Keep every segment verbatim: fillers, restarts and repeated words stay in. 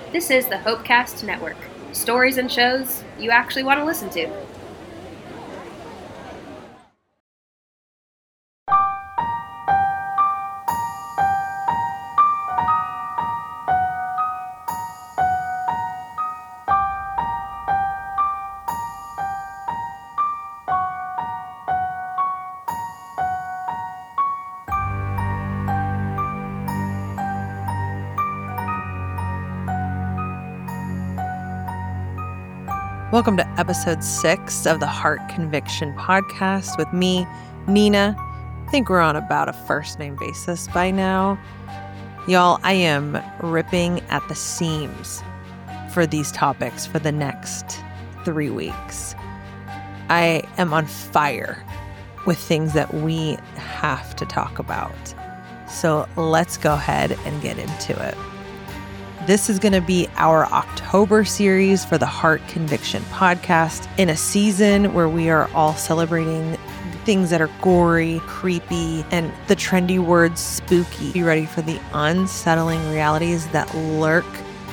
This is the Hopecast Network. Stories and shows you actually want to listen to. Welcome to episode six of the Heart Conviction podcast with me, Nina. I think we're on about a first name basis by now. Y'all, I am ripping at the seams for these topics for the next three weeks. I am on fire with things that we have to talk about. So let's go ahead and get into it. This is going to be our October series for the Heart Conviction podcast in a season where we are all celebrating things that are gory, creepy, and the trendy word spooky. Be ready for the unsettling realities that lurk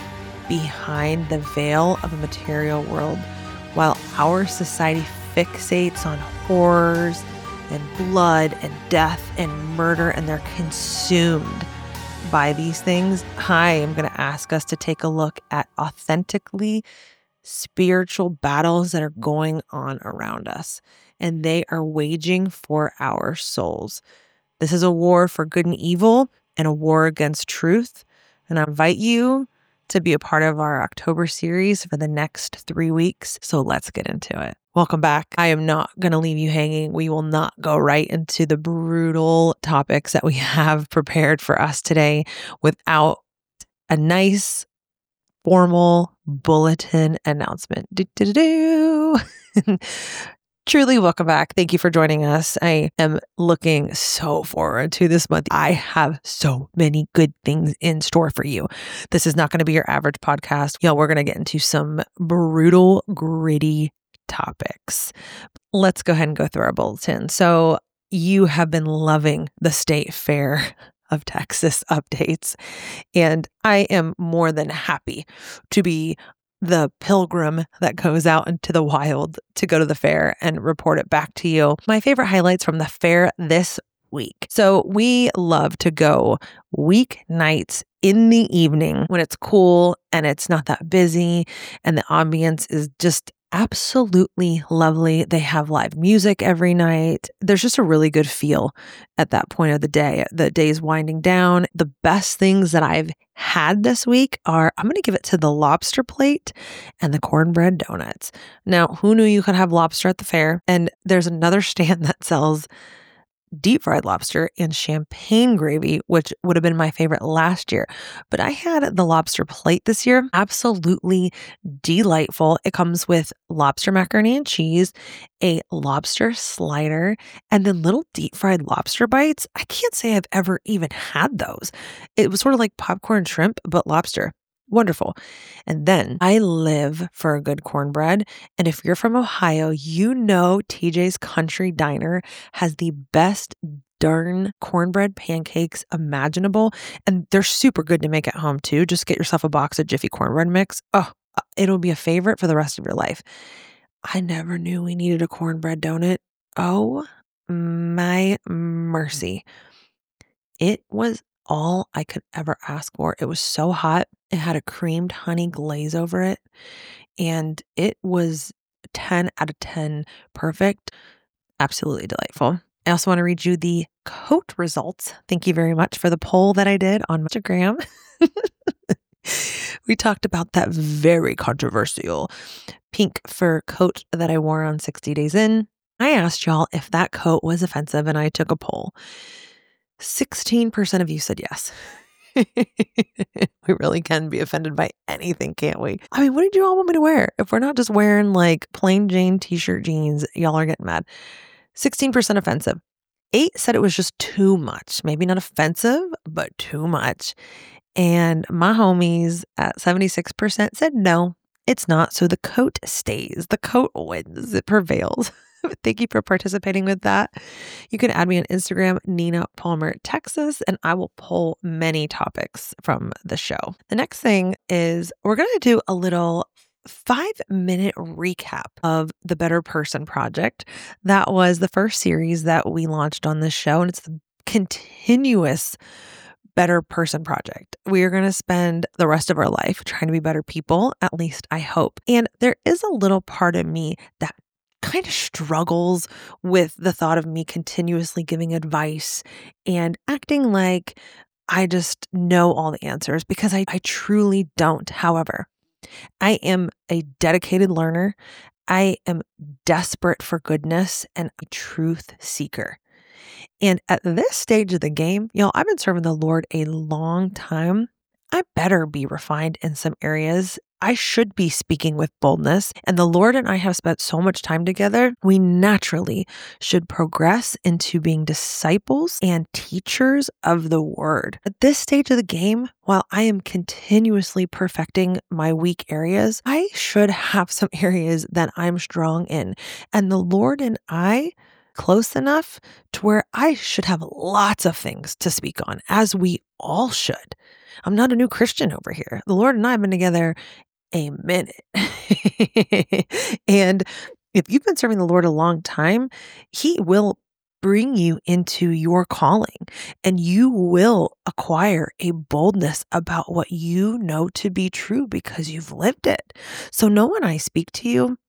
behind the veil of a material world while our society fixates on horrors and blood and death and murder, and they're consumed by these things. I am going to ask us to take a look at authentically spiritual battles that are going on around us, and they are waging for our souls. This is a war for good and evil and a war against truth. And I invite you to be a part of our October series for the next three weeks. So let's get into it. Welcome back. I am not going to leave you hanging. We will not go right into the brutal topics that we have prepared for us today without a nice formal bulletin announcement. Do-do-do-do. Truly welcome back. Thank you for joining us. I am looking so forward to this month. I have so many good things in store for you. This is not going to be your average podcast. You know, we're going to get into some brutal, gritty topics. Let's go ahead and go through our bulletin. So you have been loving the State Fair of Texas updates, and I am more than happy to be the pilgrim that goes out into the wild to go to the fair and report it back to you. My favorite highlights from the fair this week. So we love to go weeknights in the evening when it's cool and it's not that busy and the ambience is just absolutely lovely. They have live music every night. There's just a really good feel at that point of the day. The day's winding down. The best things that I've had this week are, I'm going to give it to the lobster plate and the cornbread donuts. Now, who knew you could have lobster at the fair? And there's another stand that sells deep fried lobster and champagne gravy, which would have been my favorite last year. But I had the lobster plate this year. Absolutely delightful. It comes with lobster macaroni and cheese, a lobster slider, and then little deep fried lobster bites. I can't say I've ever even had those. It was sort of like popcorn shrimp, but lobster. Wonderful. And then I live for a good cornbread. And if you're from Ohio, you know T J's Country Diner has the best darn cornbread pancakes imaginable. And they're super good to make at home too. Just get yourself a box of Jiffy cornbread mix. Oh, it'll be a favorite for the rest of your life. I never knew we needed a cornbread donut. Oh my mercy. It was all I could ever ask for. It was so hot. It had a creamed honey glaze over it, and it was ten out of ten perfect. Absolutely delightful. I also want to read you the coat results. Thank you very much for the poll that I did on Instagram. We talked about that very controversial pink fur coat that I wore on sixty days in. I asked y'all if that coat was offensive, and I took a poll. sixteen percent of you said yes. We really can be offended by anything, can't we? I mean, what did you all want me to wear? If we're not just wearing like plain Jane t-shirt jeans, y'all are getting mad. sixteen percent offensive. Eight said it was just too much. Maybe not offensive, but too much. And my homies at seventy-six percent said no, it's not. So the coat stays. The coat wins. It prevails. Thank you for participating with that. You can add me on Instagram, Nina Palmer, Texas, and I will pull many topics from the show. The next thing is we're going to do a little five minute recap of the Better Person Project. That was the first series that we launched on this show, and it's the continuous Better Person Project. We are going to spend the rest of our life trying to be better people, at least I hope. And there is a little part of me that kind of struggles with the thought of me continuously giving advice and acting like I just know all the answers, because I, I truly don't. However, I am a dedicated learner. I am desperate for goodness and a truth seeker. And at this stage of the game, y'all, I've been serving the Lord a long time. I better be refined in some areas. I should be speaking with boldness. And the Lord and I have spent so much time together. We naturally should progress into being disciples and teachers of the word. At this stage of the game, while I am continuously perfecting my weak areas, I should have some areas that I'm strong in. And the Lord and I close enough to where I should have lots of things to speak on, as we all should. I'm not a new Christian over here. The Lord and I have been together a minute. And if you've been serving the Lord a long time, He will bring you into your calling, and you will acquire a boldness about what you know to be true because you've lived it. So know when I speak to you,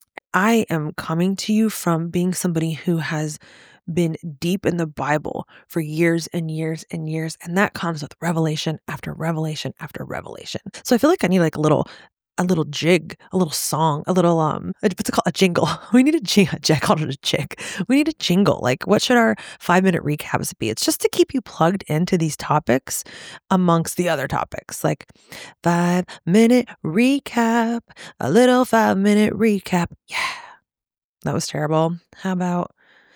I am coming to you from being somebody who has been deep in the Bible for years and years and years. And that comes with revelation after revelation after revelation. So I feel like I need like a little, a little jig, a little song, a little, um, what's it called? A jingle. We need a jingle. Jack called it a chick. We need a jingle. Like, what should our five minute recaps be? It's just to keep you plugged into these topics amongst the other topics. Like, five minute recap, a little five minute recap. Yeah, that was terrible. How about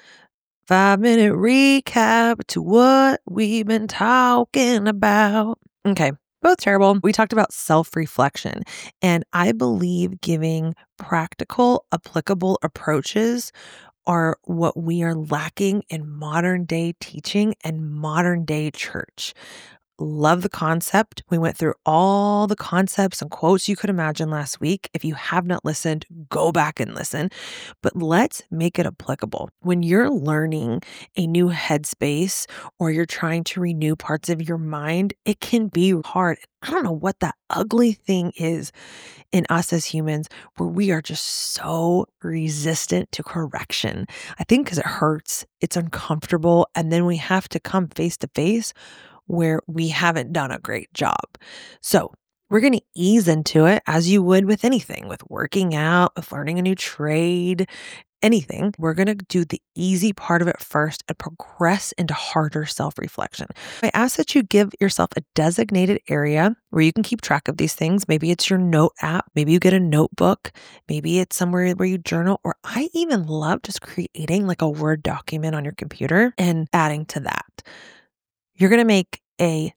five minute recap to what we've been talking about? Okay. Both terrible. We talked about self-reflection, and I believe giving practical, applicable approaches are what we are lacking in modern day teaching and modern day church. Love the concept. We went through all the concepts and quotes you could imagine last week. If you have not listened, go back and listen. But let's make it applicable. When you're learning a new headspace or you're trying to renew parts of your mind, it can be hard. I don't know what that ugly thing is in us as humans where we are just so resistant to correction. I think because it hurts, it's uncomfortable, and then we have to come face to face where we haven't done a great job. So we're going to ease into it as you would with anything, with working out, with learning a new trade, anything. We're going to do the easy part of it first and progress into harder self-reflection. I ask that you give yourself a designated area where you can keep track of these things. Maybe it's your note app. Maybe you get a notebook. Maybe it's somewhere where you journal, or I even love just creating like a Word document on your computer and adding to that. You're going to make a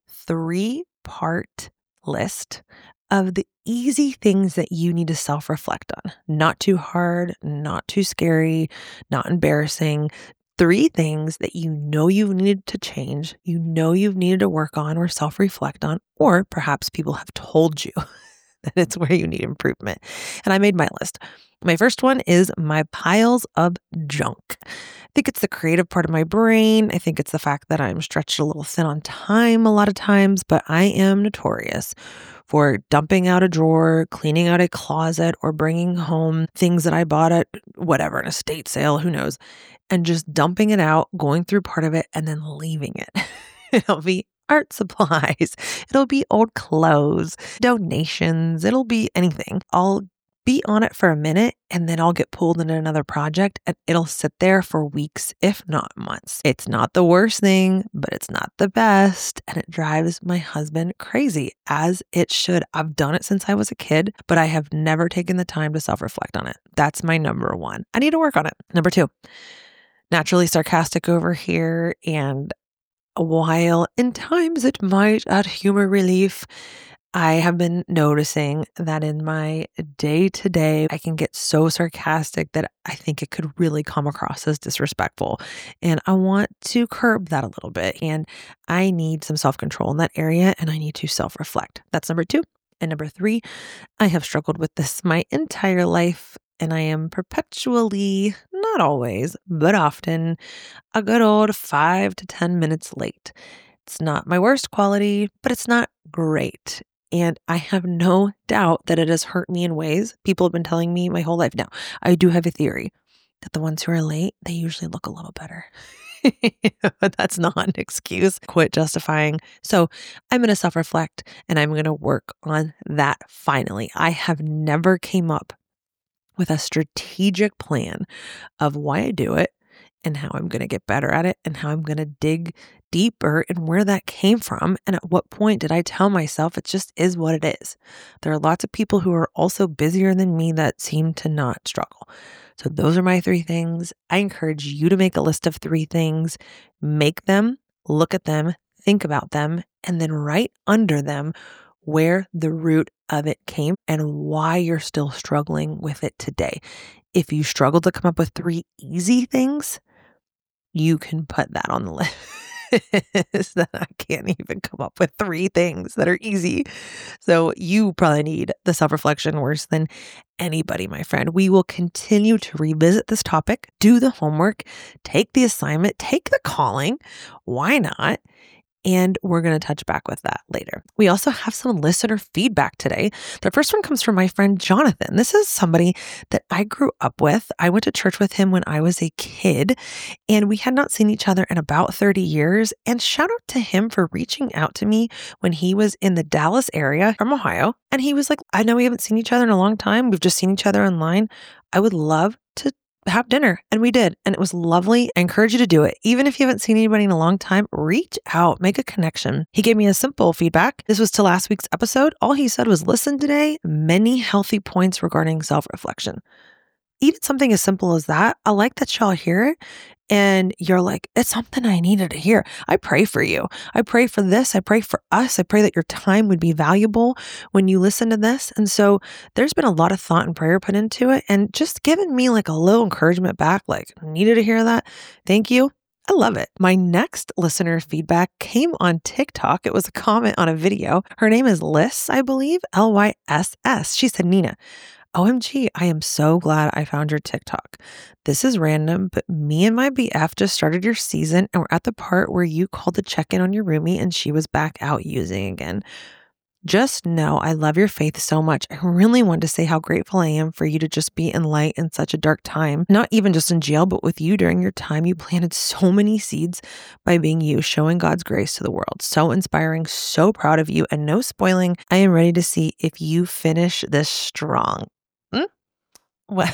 three-part list of the easy things that you need to self-reflect on. Not too hard, not too scary, not embarrassing. Three things that you know you've needed to change, you know you've needed to work on or self-reflect on, or perhaps people have told you that it's where you need improvement. And I made my list. My first one is my piles of junk. I think it's the creative part of my brain. I think it's the fact that I'm stretched a little thin on time a lot of times, but I am notorious for dumping out a drawer, cleaning out a closet, or bringing home things that I bought at whatever, an estate sale, who knows, and just dumping it out, going through part of it, and then leaving it. It'll be art supplies. It'll be old clothes, donations. It'll be anything. I'll be on it for a minute and then I'll get pulled into another project and it'll sit there for weeks, if not months. It's not the worst thing, but it's not the best. And it drives my husband crazy, as it should. I've done it since I was a kid, but I have never taken the time to self-reflect on it. That's my number one. I need to work on it. Number two, naturally sarcastic over here. And while in times it might add humor relief, I have been noticing that in my day to day, I can get so sarcastic that I think it could really come across as disrespectful. And I want to curb that a little bit. And I need some self control in that area and I need to self reflect. That's number two. And number three, I have struggled with this my entire life. And I am perpetually, not always, but often, a good old five to ten minutes late. It's not my worst quality, but it's not great. And I have no doubt that it has hurt me in ways people have been telling me my whole life. Now, I do have a theory that the ones who are late, they usually look a little better. But that's not an excuse. Quit justifying. So I'm going to self reflect and I'm going to work on that finally. I have never came up with a strategic plan of why I do it and how I'm going to get better at it and how I'm going to dig deeper and where that came from. And at what point did I tell myself it just is what it is? There are lots of people who are also busier than me that seem to not struggle. So those are my three things. I encourage you to make a list of three things, make them, look at them, think about them, and then write under them where the root of it came and why you're still struggling with it today. If you struggle to come up with three easy things, you can put that on the list. That I can't even come up with three things that are easy. So you probably need the self-reflection worse than anybody, my friend. We will continue to revisit this topic, do the homework, take the assignment, take the calling. Why not? And we're going to touch back with that later. We also have some listener feedback today. The first one comes from my friend Jonathan. This is somebody that I grew up with. I went to church with him when I was a kid, and we had not seen each other in about thirty years. And shout out to him for reaching out to me when he was in the Dallas area from Ohio. And he was like, I know we haven't seen each other in a long time. We've just seen each other online. I would love to have dinner. And we did. And it was lovely. I encourage you to do it. Even if you haven't seen anybody in a long time, reach out, make a connection. He gave me a simple feedback. This was to last week's episode. All he said was, listen today, many healthy points regarding self-reflection. Even something as simple as that, I like that y'all hear it. And you're like, it's something I needed to hear. I pray for you. I pray for this. I pray for us. I pray that your time would be valuable when you listen to this. And so there's been a lot of thought and prayer put into it and just giving me like a little encouragement back, like needed to hear that. Thank you. I love it. My next listener feedback came on TikTok. It was a comment on a video. Her name is Liss, I believe, L Y S S. She said, Nina, O M G, I am so glad I found your TikTok. This is random, but me and my B F just started your season and we're at the part where you called to check in on your roomie and she was back out using again. Just know I love your faith so much. I really want to say how grateful I am for you to just be in light in such a dark time. Not even just in jail, but with you during your time. You planted so many seeds by being you, showing God's grace to the world. So inspiring, so proud of you, and no spoiling. I am ready to see if you finish this strong. Well,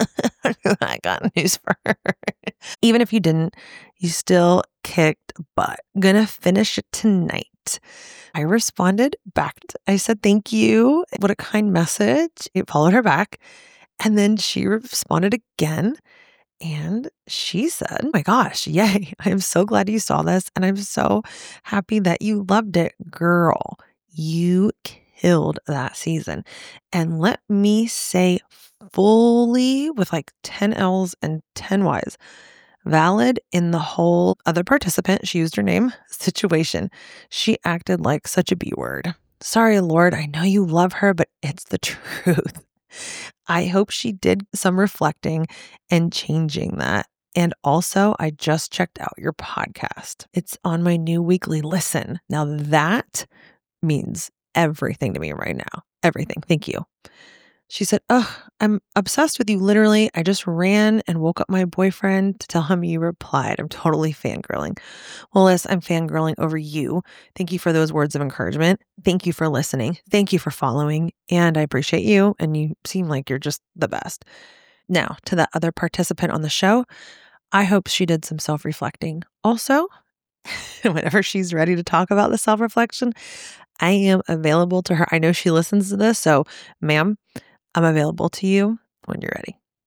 I got news for her. Even if you didn't, you still kicked butt. Gonna finish it tonight. I responded back. I said, thank you. What a kind message. It followed her back. And then she responded again. And she said, oh my gosh, yay. I am so glad you saw this. And I'm so happy that you loved it. Girl, you killed that season. And let me say fully with like ten L's and ten Y's, valid in the whole other participant, she used her name, situation. She acted like such a B word. Sorry, Lord, I know you love her, but it's the truth. I hope she did some reflecting and changing that. And also, I just checked out your podcast. It's on my new weekly listen. Now that means everything to me right now. Everything. Thank you. She said, oh, I'm obsessed with you. Literally, I just ran and woke up my boyfriend to tell him you replied. I'm totally fangirling. Well, Liz, I'm fangirling over you. Thank you for those words of encouragement. Thank you for listening. Thank you for following. And I appreciate you. And you seem like you're just the best. Now, to that other participant on the show, I hope she did some self-reflecting. Also, whenever she's ready to talk about the self-reflection, I am available to her. I know she listens to this. So, ma'am, I'm available to you when you're ready.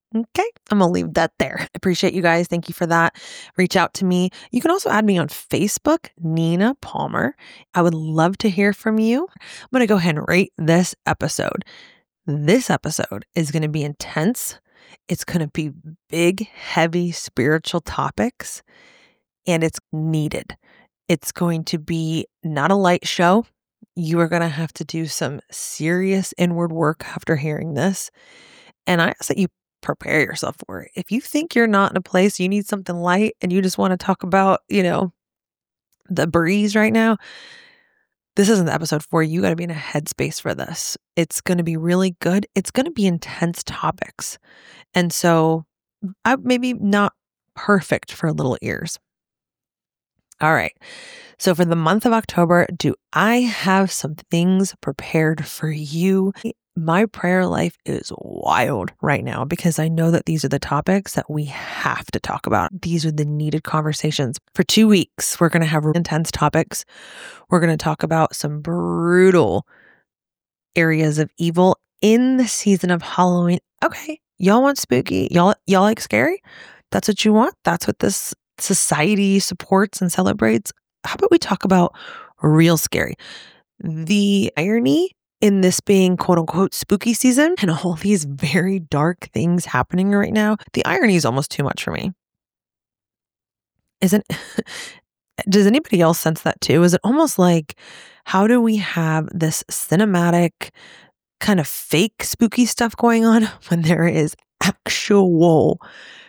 Okay, I'm going to leave that there. I appreciate you guys. Thank you for that. Reach out to me. You can also add me on Facebook, Nina Palmer. I would love to hear from you. I'm going to go ahead and rate this episode. This episode is going to be intense. It's going to be big, heavy spiritual topics, and it's needed. It's going to be not a light show. You are going to have to do some serious inward work after hearing this. And I ask that you prepare yourself for it. If you think you're not in a place, you need something light and you just want to talk about, you know, the breeze right now, this isn't the episode for you. You got to be in a headspace for this. It's going to be really good. It's going to be intense topics. And so I maybe not perfect for little ears. All right. So for the month of October, do I have some things prepared for you? My prayer life is wild right now because I know that these are the topics that we have to talk about. These are the needed conversations. For two weeks, we're going to have intense topics. We're going to talk about some brutal areas of evil in the season of Halloween. Okay, y'all want spooky? Y'all, y'all like scary? That's what you want? That's what this society supports and celebrates? How about we talk about real scary? The irony in this being quote unquote spooky season and all these very dark things happening right now, the irony is almost too much for me. Isn't, does anybody else sense that too? Is it almost like, how do we have this cinematic kind of fake spooky stuff going on when there is actual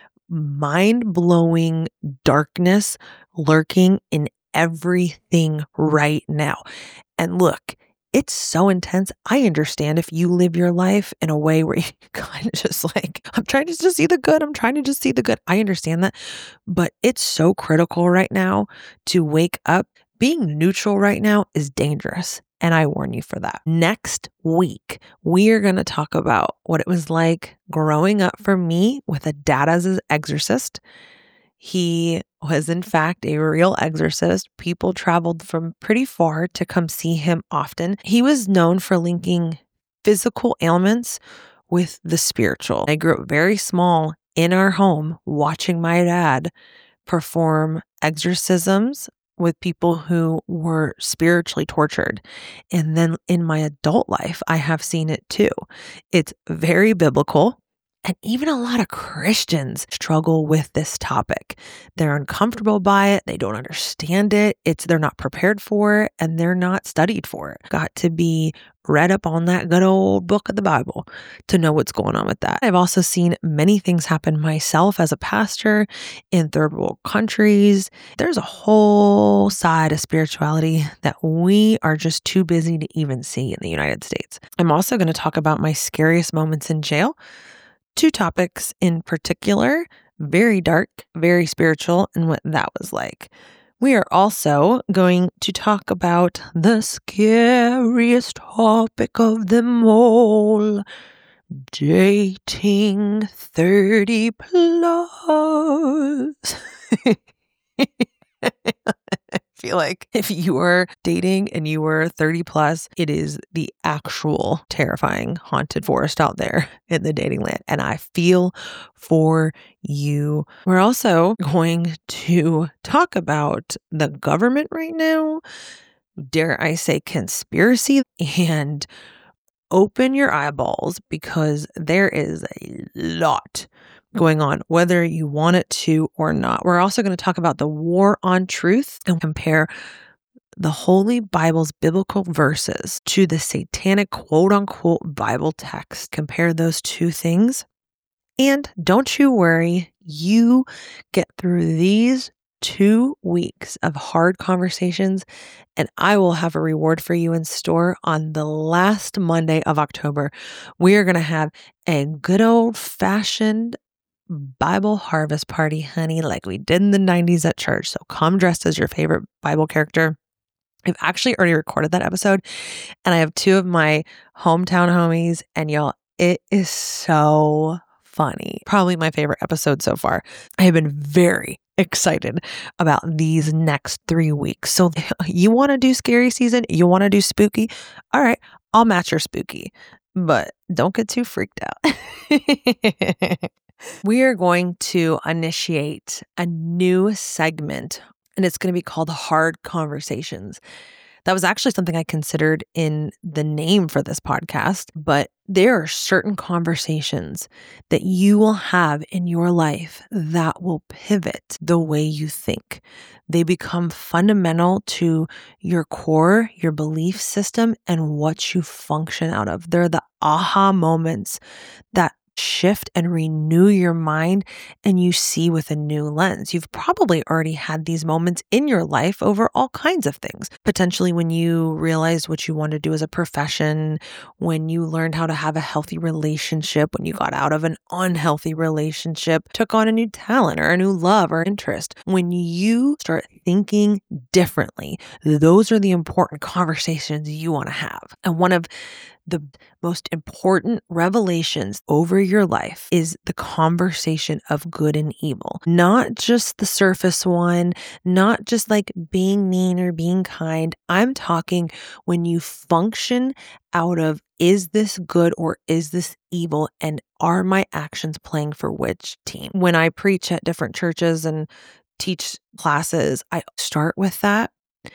mind-blowing darkness lurking in everything right now? And look, it's so intense. I understand if you live your life in a way where you kind of just like, I'm trying to just see the good. I'm trying to just see the good. I understand that. But it's so critical right now to wake up. Being neutral right now is dangerous. And I warn you for that. Next week, we are going to talk about what it was like growing up for me with a dad as an exorcist. He was, in fact, a real exorcist. People traveled from pretty far to come see him often. He was known for linking physical ailments with the spiritual. I grew up very small in our home watching my dad perform exorcisms with people who were spiritually tortured. And then in my adult life, I have seen it too. It's very biblical. And even a lot of Christians struggle with this topic. They're uncomfortable by it. They don't understand it. It's they're not prepared for it and they're not studied for it. Got to be read up on that good old book of the Bible to know what's going on with that. I've also seen many things happen myself as a pastor in third world countries. There's a whole side of spirituality that we are just too busy to even see in the United States. I'm also going to talk about my scariest moments in jail. Two topics in particular, very dark, very spiritual, and what that was like. We are also going to talk about the scariest topic of them all, dating thirty plus. I feel like if you are dating and you were thirty plus, it is the actual terrifying haunted forest out there in the dating land. And I feel for you. We're also going to talk about the government right now. Dare I say conspiracy, and open your eyeballs because there is a lot going on, whether you want it to or not. We're also going to talk about the war on truth and compare the Holy Bible's biblical verses to the satanic quote unquote Bible text. Compare those two things. And don't you worry, you get through these two weeks of hard conversations, and I will have a reward for you in store on the last Monday of October. We are going to have a good old fashioned Bible harvest party, honey, like we did in the nineties at church. So come dressed as your favorite Bible character. I've actually already recorded that episode, and I have two of my hometown homies, and y'all, it is so funny. Probably my favorite episode so far. I have been very excited about these next three weeks. So you want to do scary season? You want to do spooky? All right, I'll match your spooky, but don't get too freaked out. We are going to initiate a new segment, and it's going to be called Hard Conversations. That was actually something I considered in the name for this podcast, but there are certain conversations that you will have in your life that will pivot the way you think. They become fundamental to your core, your belief system, and what you function out of. They're the aha moments that shift and renew your mind and you see with a new lens. You've probably already had these moments in your life over all kinds of things. Potentially when you realized what you want to do as a profession, when you learned how to have a healthy relationship, when you got out of an unhealthy relationship, took on a new talent or a new love or interest. When you start thinking differently, those are the important conversations you want to have. And one of the most important revelations over your life is the conversation of good and evil, not just the surface one, not just like being mean or being kind. I'm talking when you function out of, is this good or is this evil? And are my actions playing for which team? When I preach at different churches and teach classes, I start with that.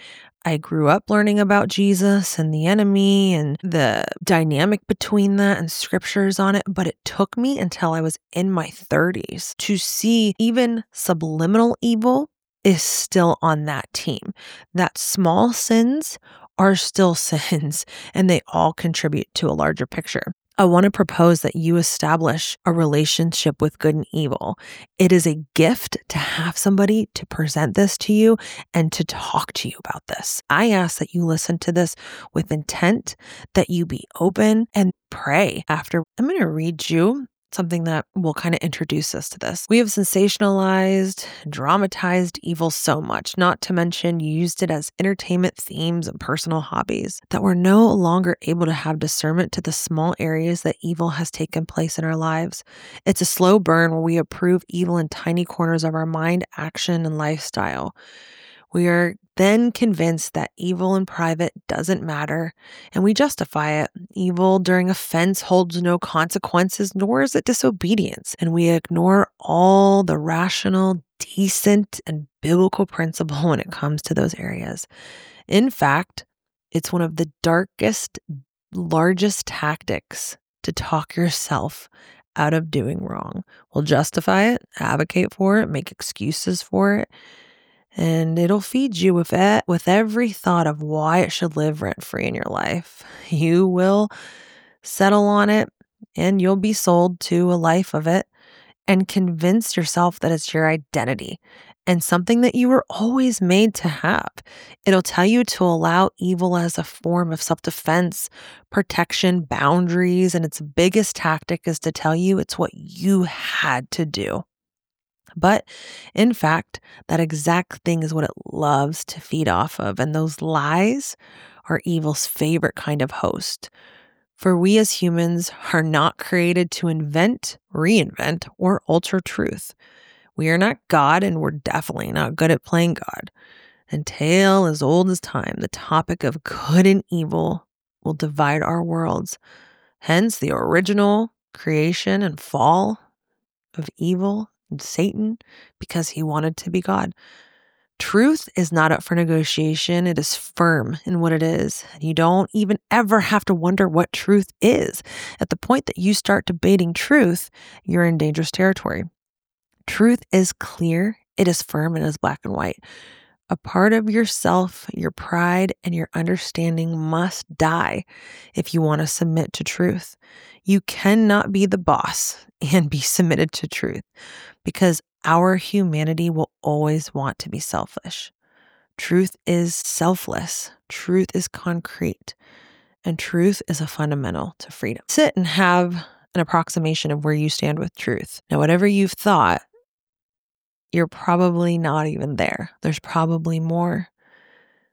I grew up learning about Jesus and the enemy and the dynamic between that and scriptures on it, but it took me until I was in my thirties to see even subliminal evil is still on that team. That small sins are still sins and they all contribute to a larger picture. I want to propose that you establish a relationship with good and evil. It is a gift to have somebody to present this to you and to talk to you about this. I ask that you listen to this with intent, that you be open and pray after. I'm going to read you something that will kind of introduce us to this. We have sensationalized, dramatized evil so much, not to mention used it as entertainment themes and personal hobbies, that we're no longer able to have discernment to the small areas that evil has taken place in our lives. It's a slow burn where we approve evil in tiny corners of our mind, action, and lifestyle. We are then convinced that evil in private doesn't matter, and we justify it. Evil during offense holds no consequences, nor is it disobedience. And we ignore all the rational, decent, and biblical principle when it comes to those areas. In fact, it's one of the darkest, largest tactics to talk yourself out of doing wrong. We'll justify it, advocate for it, make excuses for it. And it'll feed you with it, with every thought of why it should live rent-free in your life. You will settle on it and you'll be sold to a life of it and convince yourself that it's your identity and something that you were always made to have. It'll tell you to allow evil as a form of self-defense, protection, boundaries, and its biggest tactic is to tell you it's what you had to do. But in fact, that exact thing is what it loves to feed off of. And those lies are evil's favorite kind of host. For we as humans are not created to invent, reinvent, or alter truth. We are not God, and we're definitely not good at playing God. And tale as old as time, the topic of good and evil will divide our worlds. Hence the original creation and fall of evil and Satan, because he wanted to be God. Truth is not up for negotiation. It is firm in what it is. You don't even ever have to wonder what truth is. At the point that you start debating truth, you're in dangerous territory. Truth is clear, it is firm, and it is black and white. A part of yourself, your pride, and your understanding must die if you want to submit to truth. You cannot be the boss and be submitted to truth because our humanity will always want to be selfish. Truth is selfless. Truth is concrete. And truth is a fundamental to freedom. Sit and have an approximation of where you stand with truth. Now, whatever you've thought, you're probably not even there. There's probably more.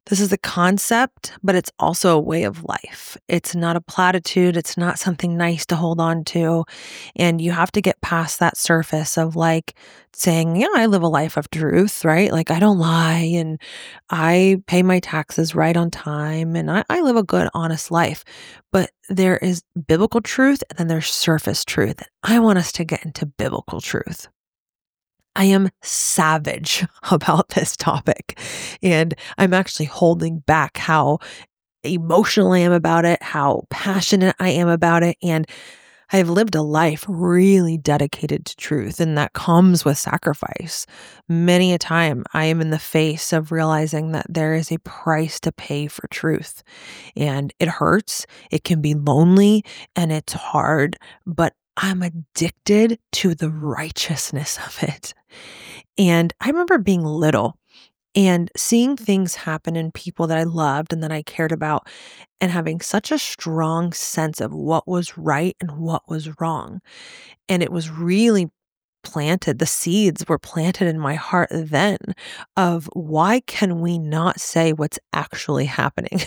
This is a concept, but it's also a way of life. It's not a platitude. It's not something nice to hold on to. And you have to get past that surface of like saying, yeah, I live a life of truth, right? Like I don't lie and I pay my taxes right on time and I, I live a good, honest life. But there is biblical truth and then there's surface truth. I want us to get into biblical truth. I am savage about this topic, and I'm actually holding back how emotional I am about it, how passionate I am about it, and I've lived a life really dedicated to truth, and that comes with sacrifice. Many a time I am in the face of realizing that there is a price to pay for truth, and it hurts, it can be lonely, and it's hard, but I'm addicted to the righteousness of it. And I remember being little and seeing things happen in people that I loved and that I cared about, and having such a strong sense of what was right and what was wrong. And it was really planted, the seeds were planted in my heart then of why can we not say what's actually happening?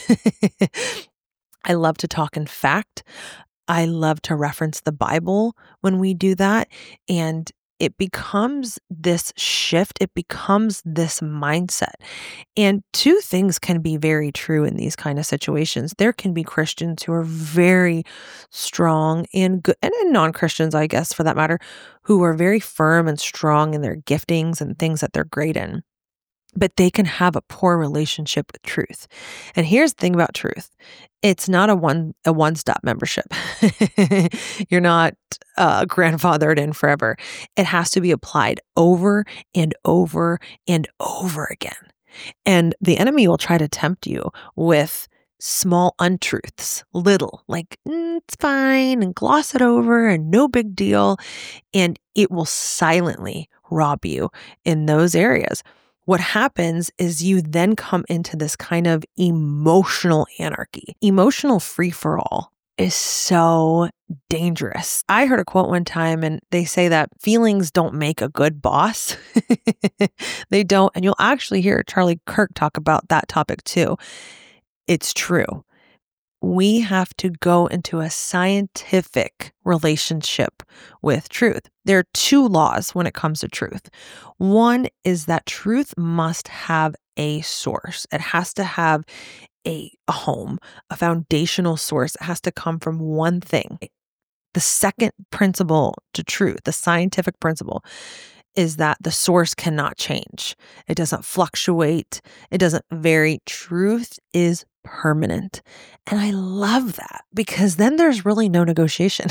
I love to talk in fact. I love to reference the Bible when we do that. And it becomes this shift, it becomes this mindset. And two things can be very true in these kind of situations. There can be Christians who are very strong and good, and non-Christians, I guess, for that matter, who are very firm and strong in their giftings and things that they're great in. But they can have a poor relationship with truth. And here's the thing about truth. It's not a one a one-stop membership. You're not uh, grandfathered in forever. It has to be applied over and over and over again. And the enemy will try to tempt you with small untruths, little, like, mm, it's fine, and gloss it over and no big deal. And it will silently rob you in those areas. What happens is you then come into this kind of emotional anarchy. Emotional free-for-all is so dangerous. I heard a quote one time and they say that feelings don't make a good boss. They don't. And you'll actually hear Charlie Kirk talk about that topic too. It's true. We have to go into a scientific relationship with truth. There are two laws when it comes to truth. One is that truth must have a source. It has to have a, a home, a foundational source. It has to come from one thing. The second principle to truth, the scientific principle, is that the source cannot change. It doesn't fluctuate. It doesn't vary. Truth is permanent. And I love that because then there's really no negotiation.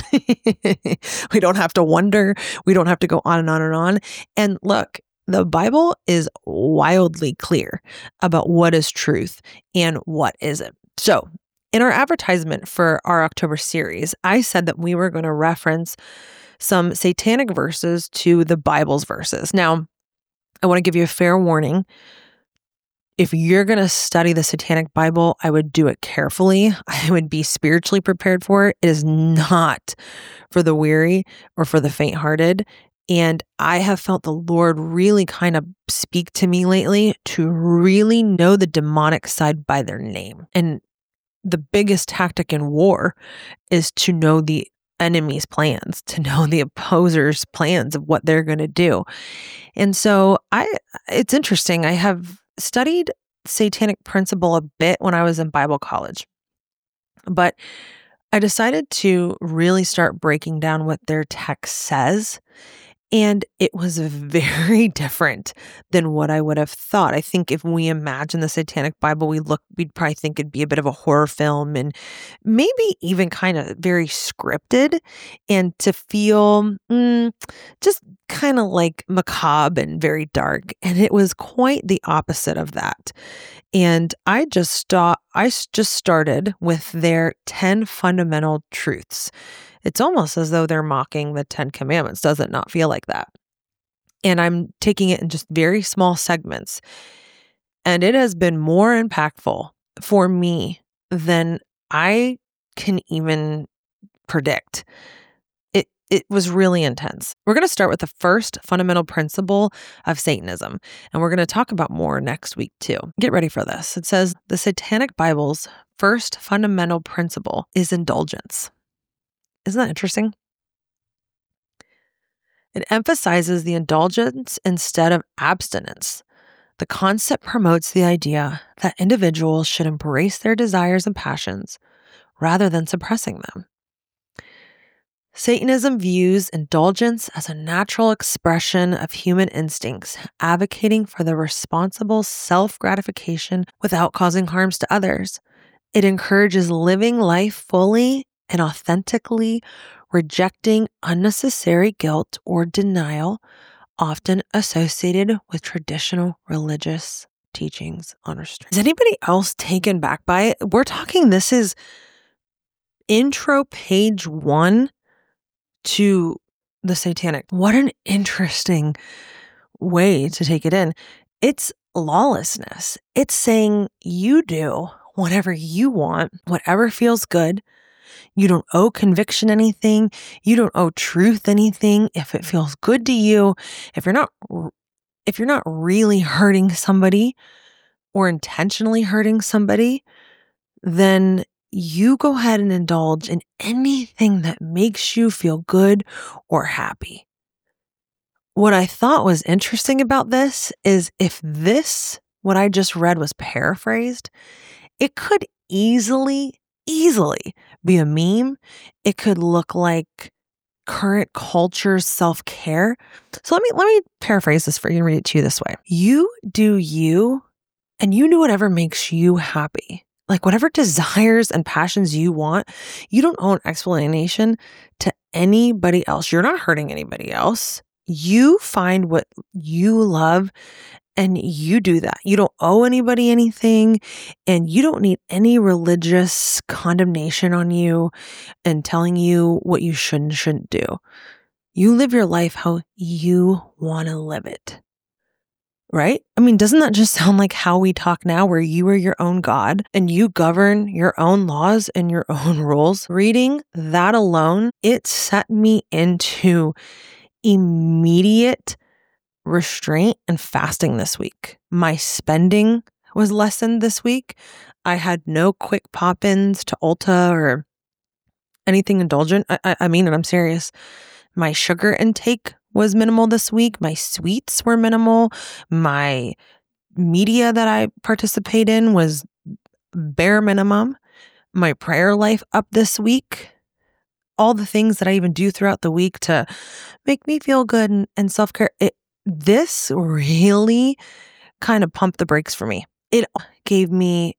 We don't have to wonder. We don't have to go on and on and on. And look, the Bible is wildly clear about what is truth and what isn't. So in our advertisement for our October series, I said that we were going to reference some satanic verses to the Bible's verses. Now, I want to give you a fair warning. If you're going to study the Satanic Bible, I would do it carefully. I would be spiritually prepared for it. It is not for the weary or for the faint-hearted. And I have felt the Lord really kind of speak to me lately to really know the demonic side by their name. And the biggest tactic in war is to know the enemy's plans, to know the opposer's plans of what they're going to do. And so I, it's interesting. I have studied satanic principle a bit when I was in Bible college, but I decided to really start breaking down what their text says. And it was very different than what I would have thought. I think if we imagine the Satanic Bible, we look, we'd probably think it'd be a bit of a horror film and maybe even kind of very scripted, and to feel mm, just kind of like macabre and very dark. And it was quite the opposite of that. And I just start, I just started with their ten fundamental truths. It's almost as though they're mocking the Ten Commandments. Does it not feel like that? And I'm taking it in just very small segments. And it has been more impactful for me than I can even predict. It It was really intense. We're going to start with the first fundamental principle of Satanism, and we're going to talk about more next week too. Get ready for this. It says the Satanic Bible's first fundamental principle is indulgence. Isn't that interesting? It emphasizes the indulgence instead of abstinence. The concept promotes the idea that individuals should embrace their desires and passions rather than suppressing them. Satanism views indulgence as a natural expression of human instincts, advocating for the responsible self-gratification without causing harms to others. It encourages living life fully and authentically, rejecting unnecessary guilt or denial, often associated with traditional religious teachings on restraint. Is anybody else taken back by it? We're talking, this is intro page one to the Satanic. What an interesting way to take it in. It's lawlessness. It's saying you do whatever you want, whatever feels good. You don't owe conviction anything. You don't owe truth anything. If it feels good to you, if you're not, if you're not really hurting somebody or intentionally hurting somebody, then you go ahead and indulge in anything that makes you feel good or happy. What I thought was interesting about this is if this, what I just read, was paraphrased, it could easily, easily be a meme. It could look like current culture self-care. So let me let me paraphrase this for you and read it to you this way. You do you, and you do whatever makes you happy. Like whatever desires and passions you want, you don't owe an explanation to anybody else. You're not hurting anybody else. You find what you love and you do that. You don't owe anybody anything, and you don't need any religious condemnation on you and telling you what you should and shouldn't do. You live your life how you want to live it. Right? I mean, doesn't that just sound like how we talk now, where you are your own God and you govern your own laws and your own rules? Reading that alone, it set me into immediate restraint and fasting this week. My spending was lessened this week. I had no quick pop-ins to Ulta or anything indulgent. I, I, I mean it, I'm serious. My sugar intake was minimal this week. My sweets were minimal. My media that I participate in was bare minimum. My prayer life up this week. All the things that I even do throughout the week to make me feel good and, and self-care. It, this really kind of pumped the brakes for me. It gave me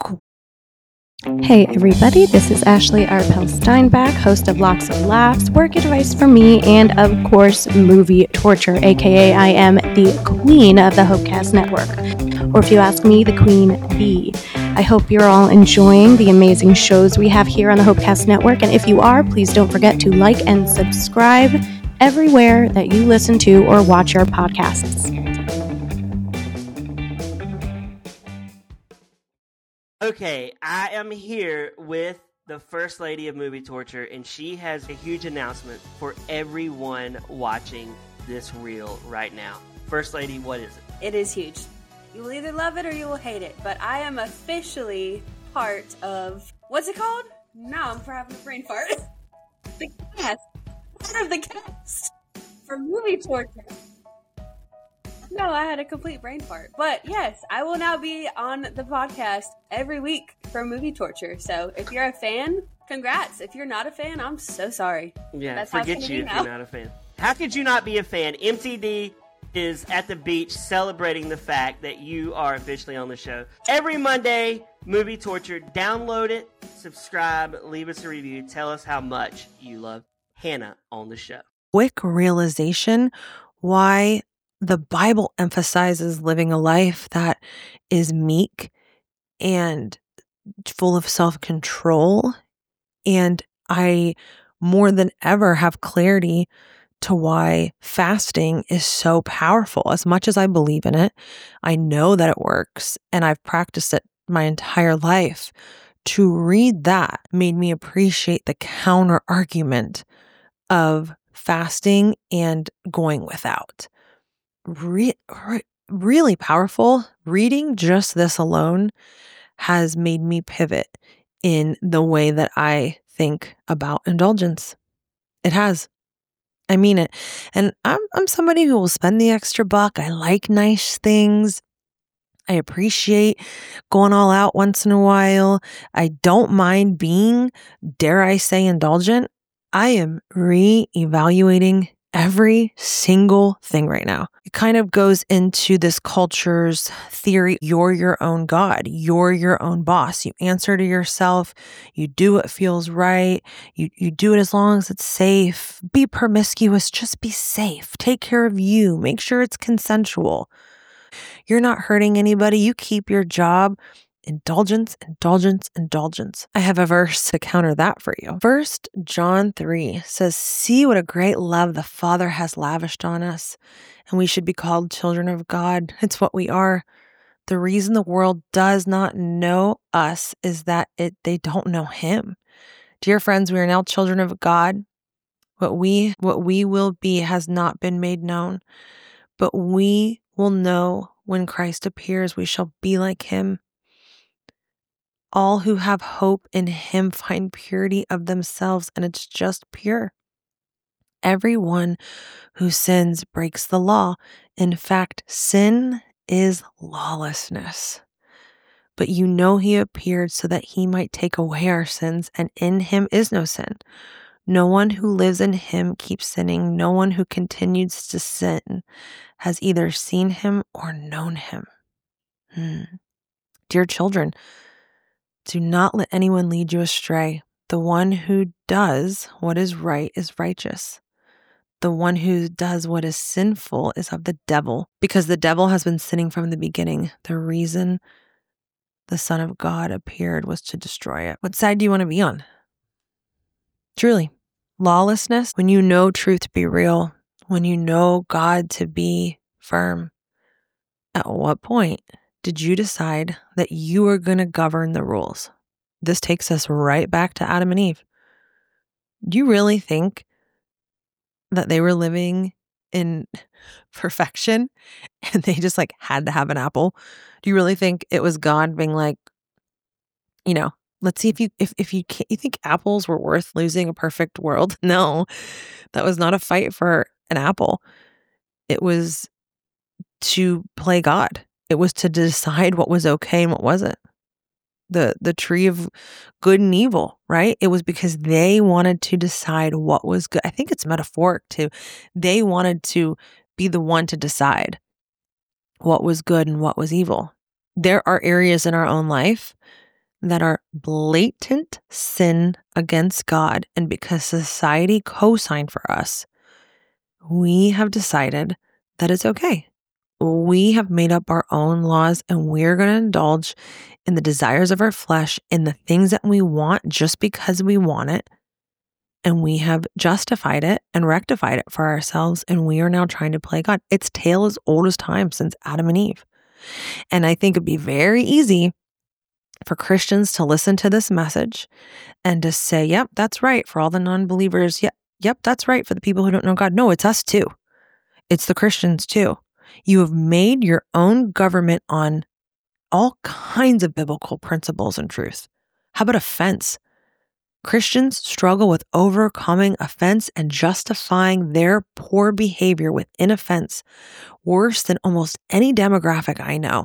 Hey everybody, this is Ashley Arpel Steinbach, host of Locks of Laughs, Work Advice for Me, and of course, Movie Torture, aka I am the queen of the Hopecast Network, or if you ask me, the queen bee. I hope you're all enjoying the amazing shows we have here on the Hopecast Network, and if you are, please don't forget to like and subscribe everywhere that you listen to or watch our podcasts. Okay, I am here with the First Lady of Movie Torture, and she has a huge announcement for everyone watching this reel right now. First Lady, what is it? It is huge. You will either love it or you will hate it, but I am officially part of, what's it called? Now I'm having a brain fart. The cast. Part of the cast for Movie Torture. No, I had a complete brain fart. But yes, I will now be on the podcast every week for Movie Torture. So if you're a fan, congrats. If you're not a fan, I'm so sorry. Yeah, That's forget you if now. you're not a fan. How could you not be a fan? M T D is at the beach celebrating the fact that you are officially on the show. Every Monday, Movie Torture. Download it, subscribe, leave us a review. Tell us how much you love Hannah on the show. quick realization why the Bible emphasizes living a life that is meek and full of self-control. And I more than ever have clarity to why fasting is so powerful. As much as I believe in it, I know that it works, and I've practiced it my entire life. To read that made me appreciate the counter argument of fasting and going without. Re- re- really powerful. Reading just this alone has made me pivot in the way that I think about indulgence. It has. I mean it. And I'm I'm somebody who will spend the extra buck. I like nice things. I appreciate going all out once in a while. I don't mind being, dare I say, indulgent. I am re-evaluating every single thing right now. It kind of goes into this culture's theory. You're your own God. You're your own boss. You answer to yourself. You do what feels right. You, you do it as long as it's safe. Be promiscuous. Just be safe. Take care of you. Make sure it's consensual. You're not hurting anybody. You keep your job. Indulgence, indulgence, indulgence. I have a verse to counter that for you. First John three says, "See what a great love the Father has lavished on us, and we should be called children of God." It's what we are. The reason the world does not know us is that it they don't know Him. Dear friends, we are now children of God. What we what we will be has not been made known, but we will know when Christ appears. We shall be like Him. All who have hope in Him find purity of themselves, and it's just pure. Everyone who sins breaks the law. In fact, sin is lawlessness. But you know He appeared so that He might take away our sins, and in Him is no sin. No one who lives in Him keeps sinning. No one who continues to sin has either seen Him or known Him. Hmm. Dear children, do not let anyone lead you astray. The one who does what is right is righteous. The one who does what is sinful is of the devil, because the devil has been sinning from the beginning. The reason the Son of God appeared was to destroy it. What side do you want to be on? Truly, lawlessness, when you know truth to be real, when you know God to be firm, at what point did you decide that you are going to govern the rules? This takes us right back to Adam and Eve. Do you really think that they were living in perfection and they just like had to have an apple? Do you really think it was God being like, you know, let's see if you if if you can't, you think apples were worth losing a perfect world? No, that was not a fight for an apple. It was to play God. It was to decide what was okay and what wasn't. The the tree of good and evil, right? It was because they wanted to decide what was good. I think it's metaphoric too. They wanted to be the one to decide what was good and what was evil. There are areas in our own life that are blatant sin against God, and because society co-signed for us, we have decided that it's okay. We have made up our own laws, and we're going to indulge in the desires of our flesh, in the things that we want just because we want it. And we have justified it and rectified it for ourselves. And we are now trying to play God. It's tale as old as time since Adam and Eve. And I think it'd be very easy for Christians to listen to this message and to say, yep, that's right. For all the non-believers, yep, yep, that's right. For the people who don't know God. No, it's us too. It's the Christians too. You have made your own government on all kinds of biblical principles and truth. How about offense? Christians struggle with overcoming offense and justifying their poor behavior within offense worse than almost any demographic I know.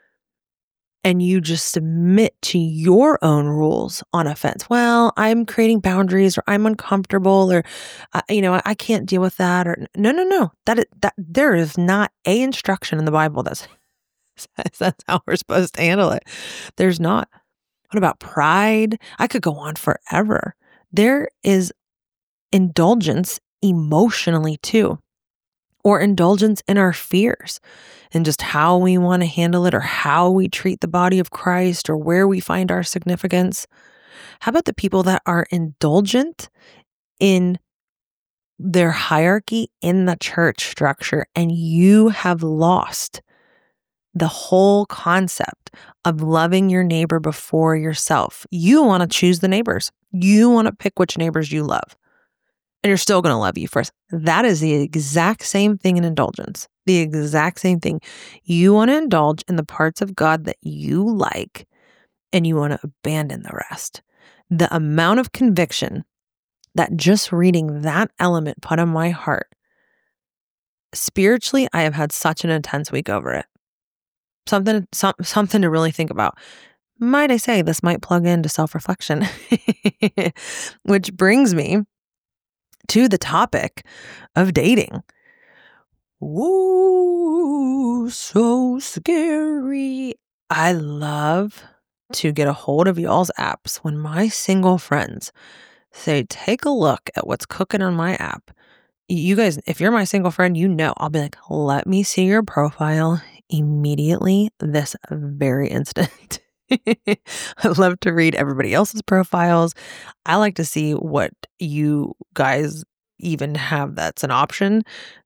And you just submit to your own rules on offense. Well, I'm creating boundaries, or I'm uncomfortable, or uh, you know, I, I can't deal with that. Or no, no, no. That is, that there is not a instruction in the Bible that says that's how we're supposed to handle it. There's not. What about pride? I could go on forever. There is indulgence emotionally too, or indulgence in our fears and just how we want to handle it, or how we treat the body of Christ, or where we find our significance. How about the people that are indulgent in their hierarchy in the church structure, and you have lost the whole concept of loving your neighbor before yourself? You want to choose the neighbors. You want to pick which neighbors you love. and you're still going to love you first. That is the exact same thing in indulgence. The exact same thing. You want to indulge in the parts of God that you like, and you want to abandon the rest. The amount of conviction that just reading that element put on my heart, spiritually, I have had such an intense week over it. Something, some, something to really think about. Might I say, this might plug into self-reflection, which brings me to the topic of dating. Woo, so scary. I love to get a hold of y'all's apps when my single friends say, take a look at what's cooking on my app. You guys, if you're my single friend, you know, I'll be like, let me see your profile immediately this very instant. I love to read everybody else's profiles. I like to see what you guys even have that's an option.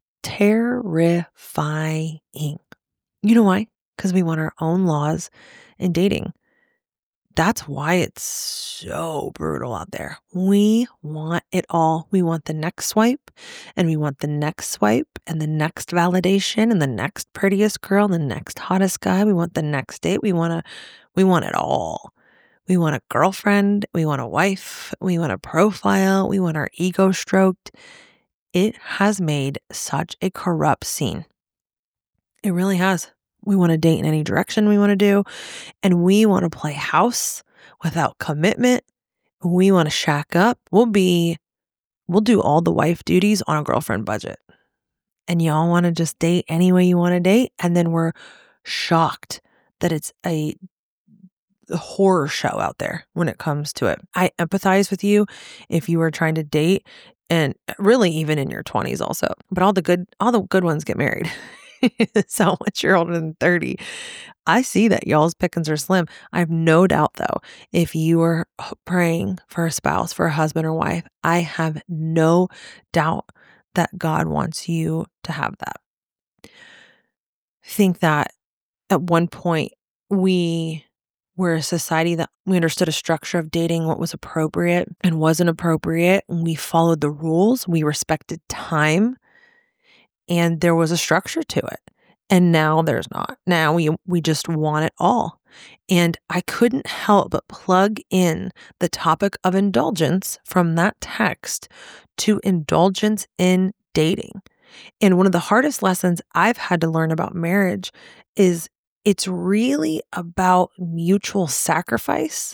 Terrifying. You know why? Because we want our own laws in dating. That's why it's so brutal out there. We want it all. We want the next swipe, and we want the next swipe, and the next validation, and the next prettiest girl, and the next hottest guy. We want the next date. We want to, we want it all. We want a girlfriend. We want a wife. We want a profile. We want our ego stroked. It has made such a corrupt scene. It really has. We want to date in any direction we want to do. And we want to play house without commitment. We want to shack up. We'll be, we'll do all the wife duties on a girlfriend budget. And y'all want to just date any way you want to date. And then we're shocked that it's a horror show out there when it comes to it. I empathize with you if you are trying to date, and really even in your twenties also. But all the good, all the good ones get married. So once you're older than thirty, I see that y'all's pickings are slim. I have no doubt though, if you are praying for a spouse, for a husband or wife, I have no doubt that God wants you to have that. I think that at one point we were a society that we understood a structure of dating, what was appropriate and wasn't appropriate. And we followed the rules. We respected time. And there was a structure to it. And now there's not. Now we we just want it all. And I couldn't help but plug in the topic of indulgence from that text to indulgence in dating. And one of the hardest lessons I've had to learn about marriage is it's really about mutual sacrifice.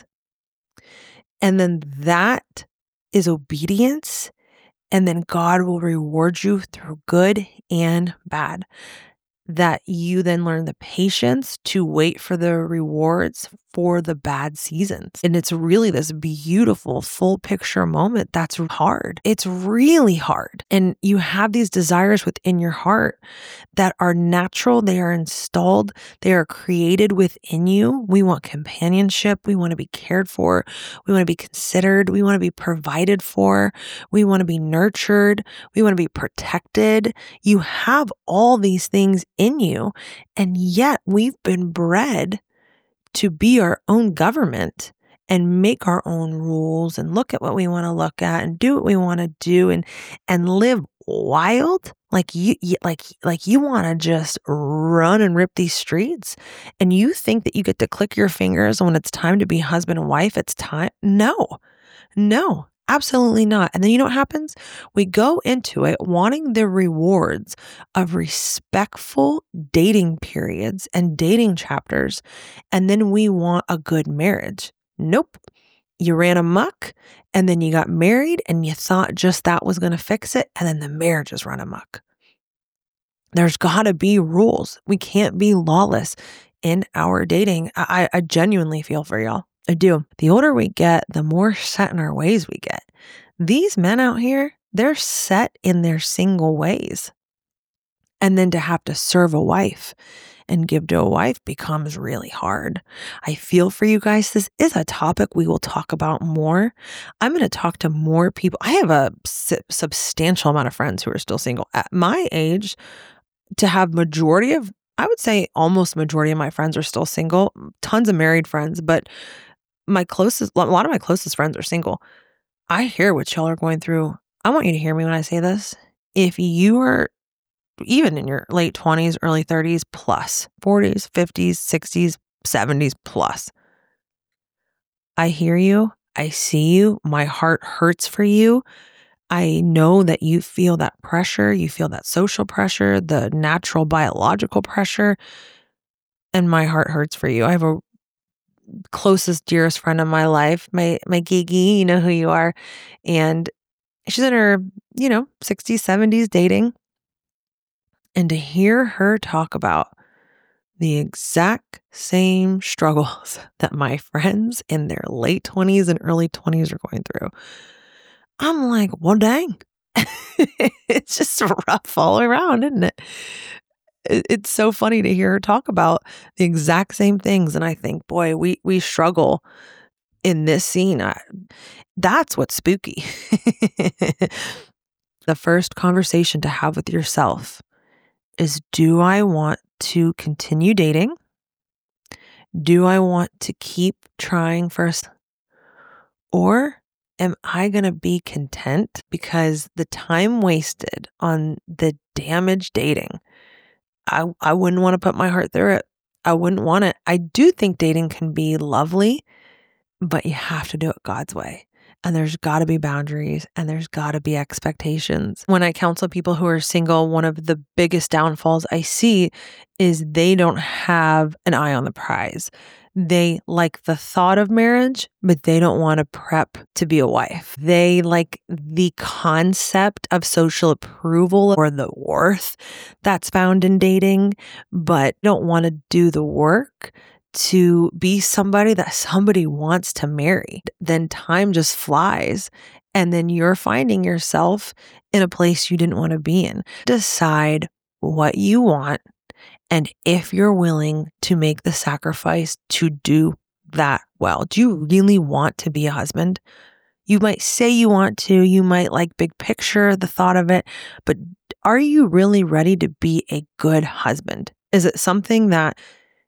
And then that is obedience. And then God will reward you through good and bad. That you then learn the patience to wait for the rewards for the bad seasons. And it's really this beautiful full picture moment that's hard. It's really hard. And you have these desires within your heart that are natural. They are installed. They are created within you. We want companionship. We want to be cared for. We want to be considered. We want to be provided for. We want to be nurtured. We want to be protected. You have all these things in you, and yet we've been bred to be our own government and make our own rules and look at what we want to look at and do what we want to do and and live wild like you, you like like you want to just run and rip these streets, and you think that you get to click your fingers when it's time to be husband and wife. It's time. No, no. Absolutely not. And then you know what happens? We go into it wanting the rewards of respectful dating periods and dating chapters, and then we want a good marriage. Nope. You ran amok, and then you got married, and you thought just that was going to fix it, and then the marriage is run amok. There's got to be rules. We can't be lawless in our dating. I, I genuinely feel for y'all. I do. The older we get, the more set in our ways we get. These men out here, they're set in their single ways. And then to have to serve a wife and give to a wife becomes really hard. I feel for you guys. This is a topic we will talk about more. I'm going to talk to more people. I have a su- substantial amount of friends who are still single. At my age, to have majority of, I would say almost majority of my friends are still single. Tons of married friends, but my closest, a lot of my closest friends are single. I hear what y'all are going through. I want you to hear me when I say this. If you are even in your late twenties, early thirties plus, forties, fifties, sixties, seventies plus, I hear you. I see you. My heart hurts for you. I know that you feel that pressure. You feel that social pressure, the natural biological pressure, and my heart hurts for you. I have a closest, dearest friend in my life, my my Gigi, you know who you are, and she's in her, you know, sixties, seventies dating, and to hear her talk about the exact same struggles that my friends in their late twenties and early twenties are going through, I'm like, well, dang. It's just rough all around, isn't it? It's so funny to hear her talk about the exact same things. And I think, boy, we we struggle in this scene. I, that's what's spooky. The first conversation to have with yourself is, do I want to continue dating? Do I want to keep trying first? Or am I going to be content because the time wasted on the damaged dating, I, I wouldn't want to put my heart through it. I wouldn't want it. I do think dating can be lovely, but you have to do it God's way. And there's got to be boundaries and there's got to be expectations. When I counsel people who are single, one of the biggest downfalls I see is they don't have an eye on the prize. They like the thought of marriage, but they don't want to prep to be a wife. They like the concept of social approval or the worth that's found in dating, but don't want to do the work to be somebody that somebody wants to marry. Then time just flies. And then you're finding yourself in a place you didn't want to be in. Decide what you want. And if you're willing to make the sacrifice to do that well. Do you really want to be a husband? You might say you want to, you might like big picture, the thought of it, but are you really ready to be a good husband? Is it something that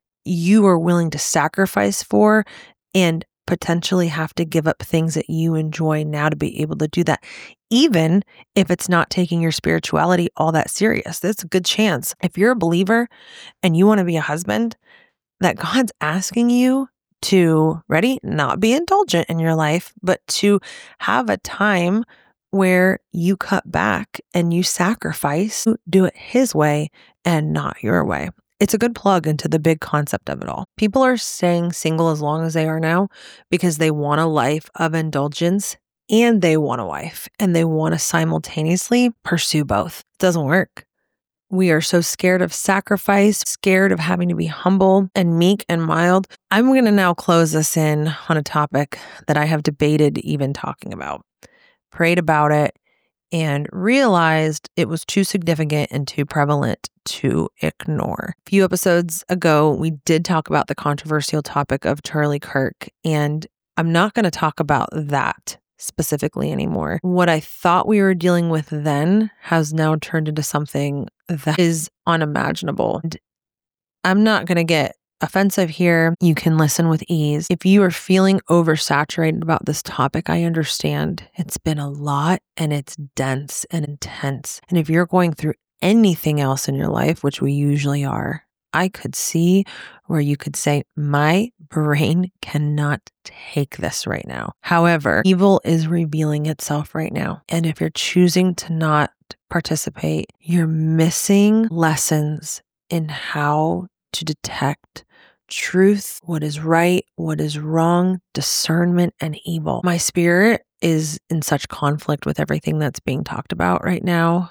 you are willing to sacrifice for and potentially have to give up things that you enjoy now to be able to do that, even if it's not taking your spirituality all that serious? There's a good chance if you're a believer and you want to be a husband, that God's asking you to, ready, not be indulgent in your life, but to have a time where you cut back and you sacrifice, do it His way and not your way. It's a good plug into the big concept of it all. People are staying single as long as they are now because they want a life of indulgence and they want a wife and they want to simultaneously pursue both. It doesn't work. We are so scared of sacrifice, scared of having to be humble and meek and mild. I'm going to now close this in on a topic that I have debated even talking about, prayed about it, and realized it was too significant and too prevalent to ignore. A few episodes ago, we did talk about the controversial topic of Charlie Kirk, and I'm not going to talk about that specifically anymore. What I thought we were dealing with then has now turned into something that is unimaginable. And I'm not going to get offensive here. You can listen with ease. If you are feeling oversaturated about this topic, I understand. It's been a lot and it's dense and intense. And if you're going through anything else in your life, which we usually are, I could see where you could say, my brain cannot take this right now. However, evil is revealing itself right now. And if you're choosing to not participate, you're missing lessons in how to detect truth, what is right, what is wrong, discernment, and evil. My spirit is in such conflict with everything that's being talked about right now.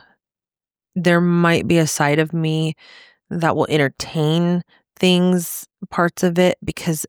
There might be a side of me that will entertain things, parts of it, because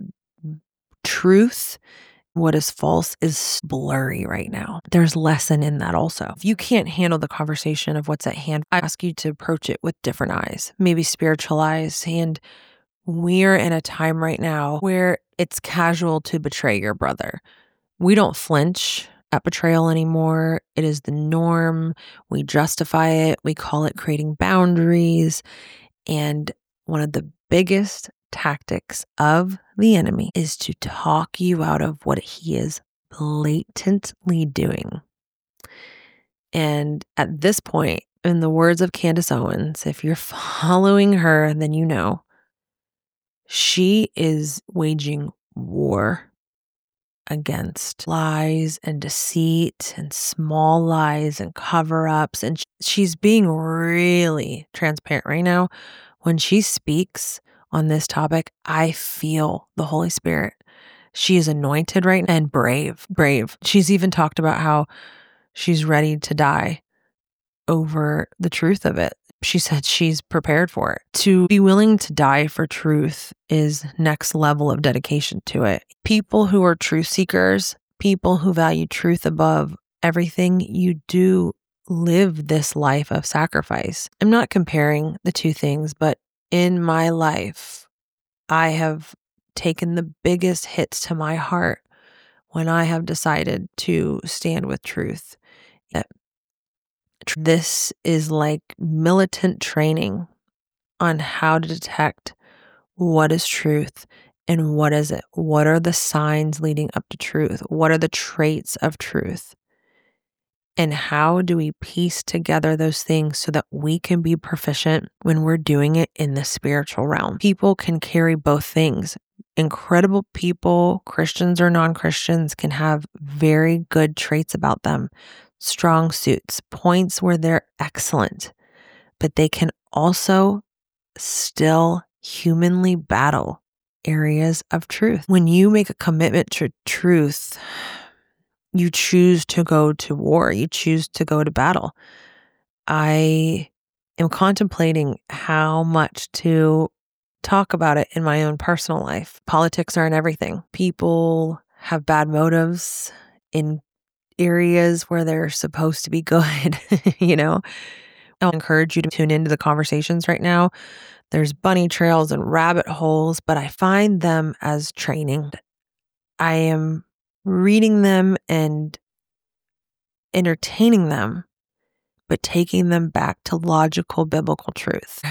truth, what is false, is blurry right now. There's lesson in that also. If you can't handle the conversation of what's at hand, I ask you to approach it with different eyes, maybe spiritual eyes. And we're in a time right now where it's casual to betray your brother. We don't flinch at betrayal anymore. It is the norm. We justify it. We call it creating boundaries. And one of the biggest tactics of the enemy is to talk you out of what he is blatantly doing. And at this point, in the words of Candace Owens, if you're following her, then you know, she is waging war against lies and deceit and small lies and cover-ups. And she's being really transparent right now. When she speaks on this topic, I feel the Holy Spirit. She is anointed right now and brave, brave. She's even talked about how she's ready to die over the truth of it. She said she's prepared for it. To be willing to die for truth is next level of dedication to it. People who are truth seekers, people who value truth above everything, you do live this life of sacrifice. I'm not comparing the two things, but in my life, I have taken the biggest hits to my heart when I have decided to stand with truth. This is like militant training on how to detect what is truth and what is it. What are the signs leading up to truth? What are the traits of truth? And how do we piece together those things so that we can be proficient when we're doing it in the spiritual realm? People can carry both things. Incredible people, Christians or non-Christians, can have very good traits about them. Strong suits, points where they're excellent, but they can also still humanly battle areas of truth. When you make a commitment to truth, you choose to go to war, you choose to go to battle. I am contemplating how much to talk about it in my own personal life. Politics aren't everything. People have bad motives in areas where they're supposed to be good, you know? I'll encourage you to tune into the conversations right now. There's bunny trails and rabbit holes, but I find them as training. I am reading them and entertaining them, but taking them back to logical biblical truth.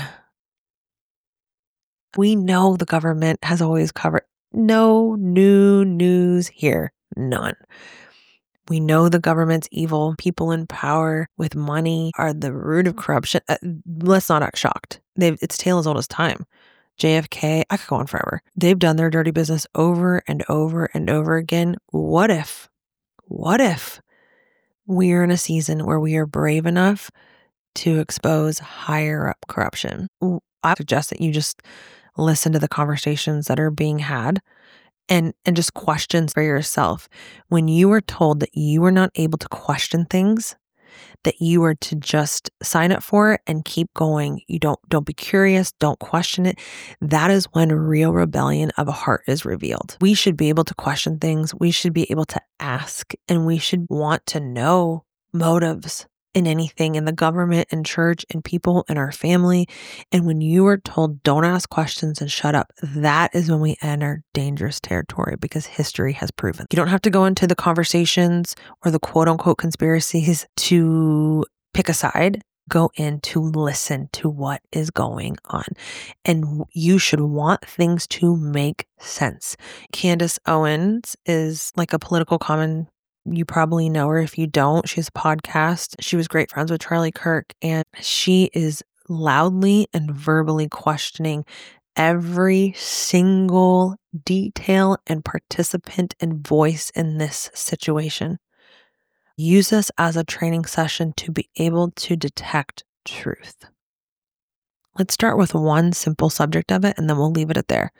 We know the government has always covered. No new news here. None. We know the government's evil. People in power with money are the root of corruption. Uh, let's not act shocked. They've, it's tale as old as time. J F K, I could go on forever. They've done their dirty business over and over and over again. What if, what if we're in a season where we are brave enough to expose higher up corruption? I suggest that you just listen to the conversations that are being had. And and just questions for yourself. When you are told that you are not able to question things, that you are to just sign up for it and keep going. You don't don't be curious, don't question it. That is when real rebellion of a heart is revealed. We should be able to question things. We should be able to ask, and we should want to know motives in anything, in the government and church and people in our family. And when you are told don't ask questions and shut up, that is when we enter dangerous territory, because history has proven. You don't have to go into the conversations or the quote unquote conspiracies to pick a side. Go in to listen to what is going on. And you should want things to make sense. Candace Owens is like a political comment. You probably know her. If you don't, she has a podcast. She was great friends with Charlie Kirk, and she is loudly and verbally questioning every single detail and participant and voice in this situation. Use this as a training session to be able to detect truth. Let's start with one simple subject of it, and then we'll leave it at there.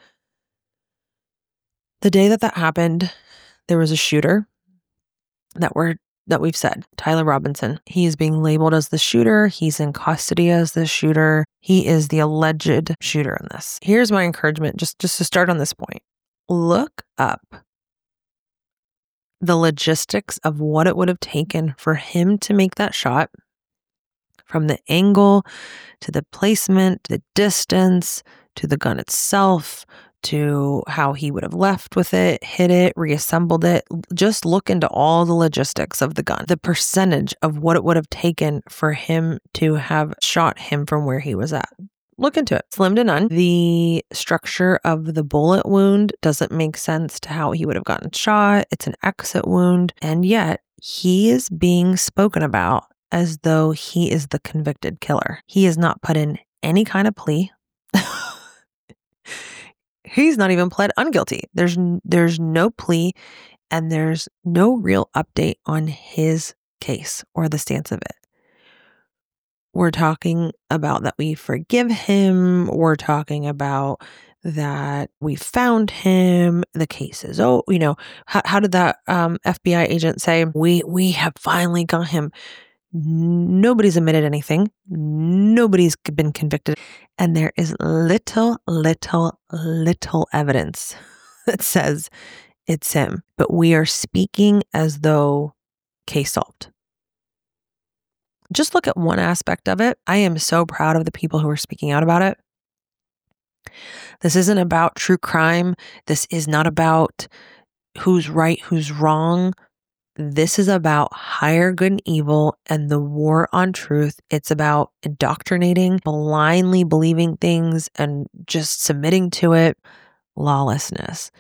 The day that that happened, there was a shooter that we're that we've said, Tyler Robinson. He is being labeled as the shooter. He's in custody as the shooter. He is the alleged shooter in this. Here's my encouragement, just, just to start on this point. Look up the logistics of what it would have taken for him to make that shot, from the angle to the placement, the distance, to the gun itself, to how he would have left with it, hit it, reassembled it. Just look into all the logistics of the gun, the percentage of what it would have taken for him to have shot him from where he was at. Look into it. Slim to none. The structure of the bullet wound doesn't make sense to how he would have gotten shot. It's an exit wound. And yet he is being spoken about as though he is the convicted killer. He has not put in any kind of plea. He's not even pled unguilty. There's there's no plea, and there's no real update on his case or the stance of it. We're talking about that we forgive him. We're talking about that we found him. The case is, oh, you know, how, how did that um, F B I agent say? We we have finally got him. Nobody's admitted anything. Nobody's been convicted. And there is little, little, little evidence that says it's him. But we are speaking as though case solved. Just look at one aspect of it. I am so proud of the people who are speaking out about it. This isn't about true crime. This is not about who's right, who's wrong. This is about higher good and evil and the war on truth. It's about indoctrinating, blindly believing things and just submitting to it. Lawlessness.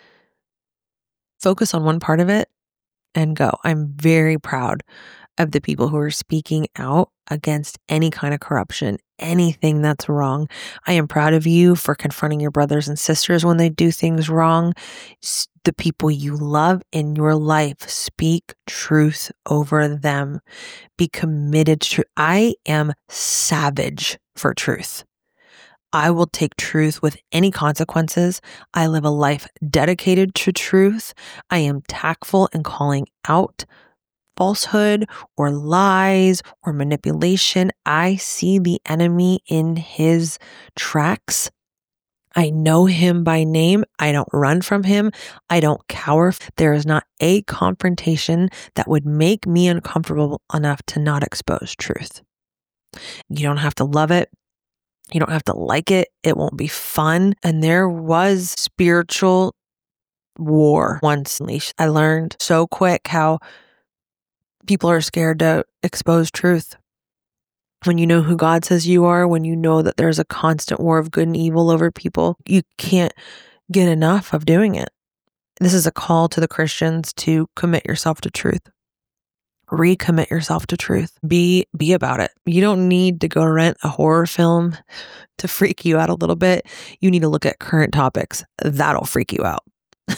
Focus on one part of it and go. I'm very proud of the people who are speaking out against any kind of corruption, anything that's wrong. I am proud of you for confronting your brothers and sisters when they do things wrong. The people you love in your life, speak truth over them. Be committed to truth. I am savage for truth. I will take truth with any consequences. I live a life dedicated to truth. I am tactful in calling out falsehood or lies or manipulation. I see the enemy in his tracks. I know him by name. I don't run from him. I don't cower. There is not a confrontation that would make me uncomfortable enough to not expose truth. You don't have to love it. You don't have to like it. It won't be fun. And there was spiritual war once. I learned so quick how people are scared to expose truth. When you know who God says you are, when you know that there's a constant war of good and evil over people, you can't get enough of doing it. This is a call to the Christians to commit yourself to truth. Recommit yourself to truth. Be, be about it. You don't need to go rent a horror film to freak you out a little bit. You need to look at current topics. That'll freak you out.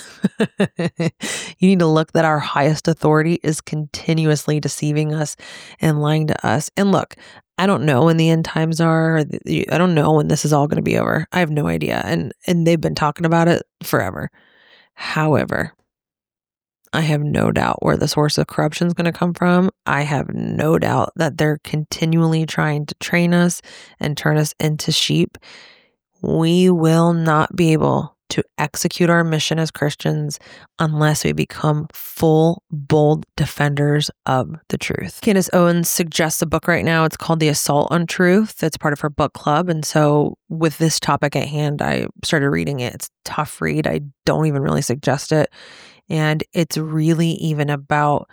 You need to look that our highest authority is continuously deceiving us and lying to us. And look, I don't know when the end times are. I don't know when this is all going to be over. I have no idea. And and they've been talking about it forever. However, I have no doubt where the source of corruption is going to come from. I have no doubt that they're continually trying to train us and turn us into sheep. We will not be able to execute our mission as Christians unless we become full, bold defenders of the truth. Candace Owens suggests a book right now. It's called The Assault on Truth. It's part of her book club. And so with this topic at hand, I started reading it. It's a tough read. I don't even really suggest it. And it's really even about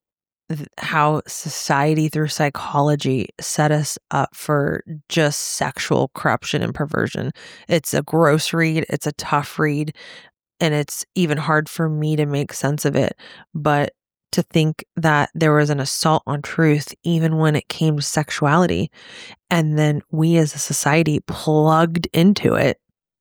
how society through psychology set us up for just sexual corruption and perversion. It's a gross read. It's a tough read. And it's even hard for me to make sense of it. But to think that there was an assault on truth, even when it came to sexuality, and then we as a society plugged into it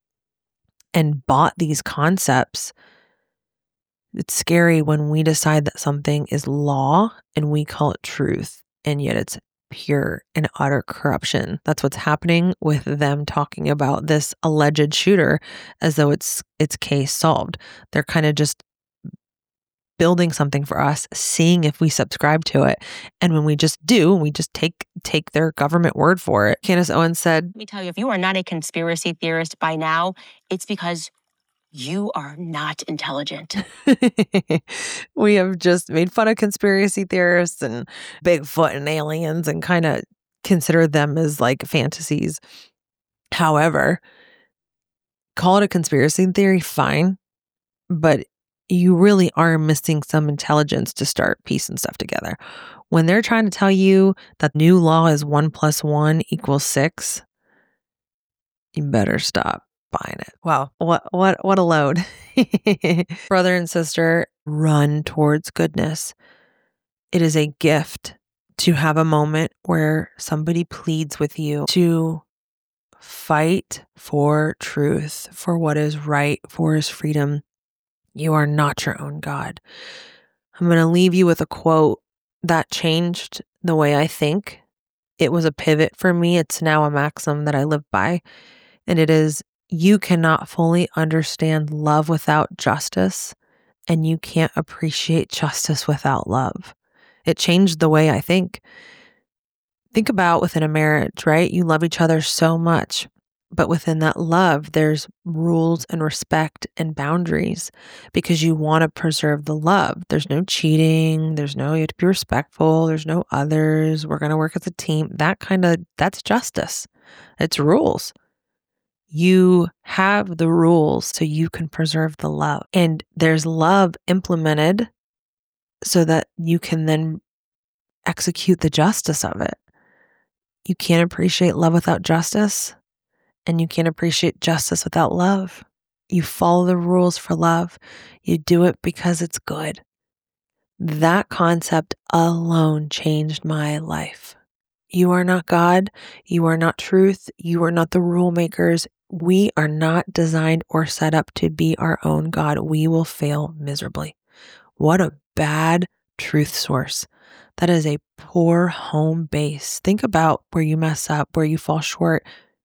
and bought these concepts. It's scary when we decide that something is law and we call it truth, and yet it's pure and utter corruption. That's what's happening with them talking about this alleged shooter as though it's it's case solved. They're kind of just building something for us, seeing if we subscribe to it. And when we just do, we just take take their government word for it. Candace Owens said, "Let me tell you, if you are not a conspiracy theorist by now, it's because you are not intelligent." We have just made fun of conspiracy theorists and Bigfoot and aliens and kind of considered them as like fantasies. However, call it a conspiracy theory, fine. But you really are missing some intelligence to start piecing stuff together. When they're trying to tell you that new law is one plus one equals six, you better stop buying it. Wow. What, what, what a load. Brother and sister, run towards goodness. It is a gift to have a moment where somebody pleads with you to fight for truth, for what is right, for his freedom, you are not your own God. I'm going to leave you with a quote that changed the way I think. It was a pivot for me. It's now a maxim that I live by. And it is, you cannot fully understand love without justice, and you can't appreciate justice without love. It changed the way I think. Think about within a marriage, right? You love each other so much, but within that love, there's rules and respect and boundaries because you want to preserve the love. There's no cheating. There's no, you have to be respectful. There's no others. We're going to work as a team. That kind of, that's justice. It's rules. You have the rules so you can preserve the love. And there's love implemented so that you can then execute the justice of it. You can't appreciate love without justice, and you can't appreciate justice without love. You follow the rules for love. You do it because it's good. That concept alone changed my life. You are not God. You are not truth. You are not the rule makers. We are not designed or set up to be our own God. We will fail miserably. What a bad truth source. That is a poor home base. Think about where you mess up, where you fall short,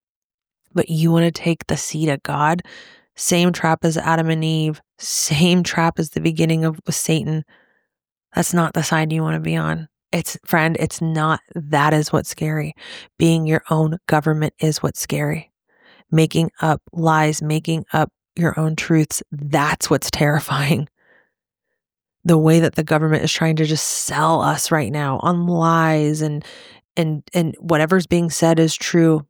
but you want to take the seat of God. Same trap as Adam and Eve, same trap as the beginning of with Satan. That's not the side you want to be on. It's, friend, it's not. That is what's scary. Being your own government is what's scary. Making up lies, making up your own truths, that's what's terrifying. The way that the government is trying to just sell us right now on lies and and and whatever's being said is true.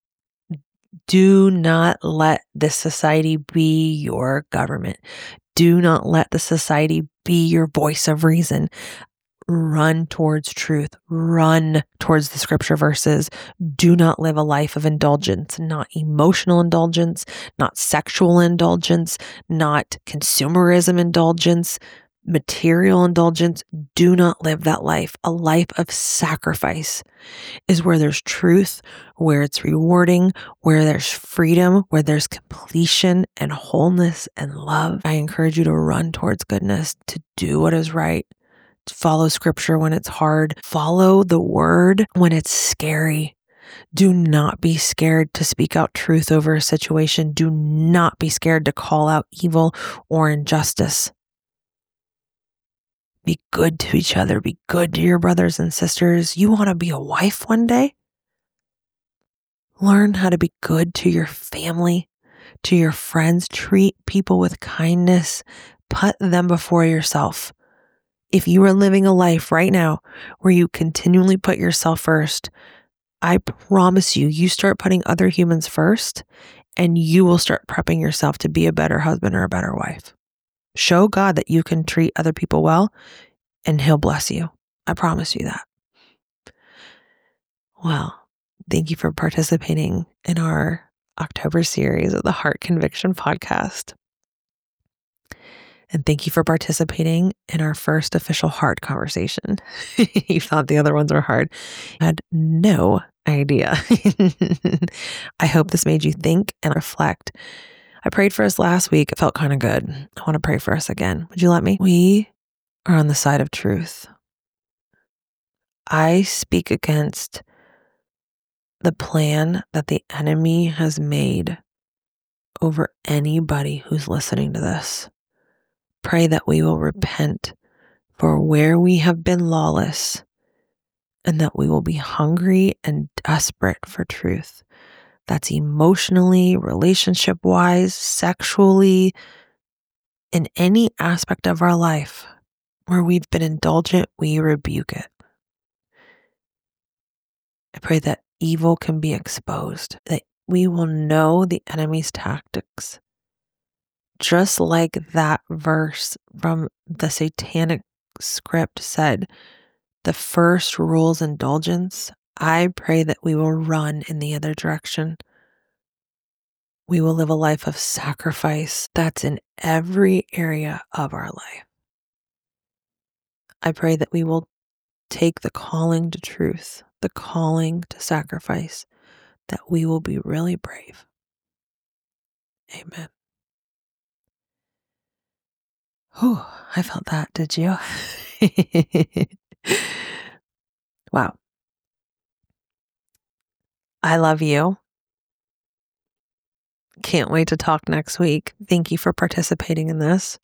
Do not let this society be your government. Do not let the society be your voice of reason. Run towards truth. Run towards the scripture verses. Do not live a life of indulgence, not emotional indulgence, not sexual indulgence, not consumerism indulgence, material indulgence. Do not live that life. A life of sacrifice is where there's truth, where it's rewarding, where there's freedom, where there's completion and wholeness and love. I encourage you to run towards goodness, to do what is right, to follow scripture when it's hard, follow the word when it's scary. Do not be scared to speak out truth over a situation. Do not be scared to call out evil or injustice. Be good to each other. Be good to your brothers and sisters. You want to be a wife one day? Learn how to be good to your family, to your friends. Treat people with kindness. Put them before yourself. If you are living a life right now where you continually put yourself first, I promise you, you start putting other humans first and you will start prepping yourself to be a better husband or a better wife. Show God that you can treat other people well and he'll bless you. I promise you that. Well, thank you for participating in our October series of the Heart Conviction podcast. And thank you for participating in our first official heart conversation. You thought the other ones were hard. I had no idea. I hope this made you think and reflect. I prayed for us last week. It felt kind of good. I want to pray for us again. Would you let me? We are on the side of truth. I speak against the plan that the enemy has made over anybody who's listening to this. Pray that we will repent for where we have been lawless and that we will be hungry and desperate for truth. That's emotionally, relationship-wise, sexually, in any aspect of our life where we've been indulgent, we rebuke it. I pray that evil can be exposed, that we will know the enemy's tactics. Just like that verse from the satanic script said, the first rule is indulgence. I pray that we will run in the other direction. We will live a life of sacrifice that's in every area of our life. I pray that we will take the calling to truth, the calling to sacrifice, that we will be really brave. Amen. Oh, I felt that, did you? Wow. I love you. Can't wait to talk next week. Thank you for participating in this.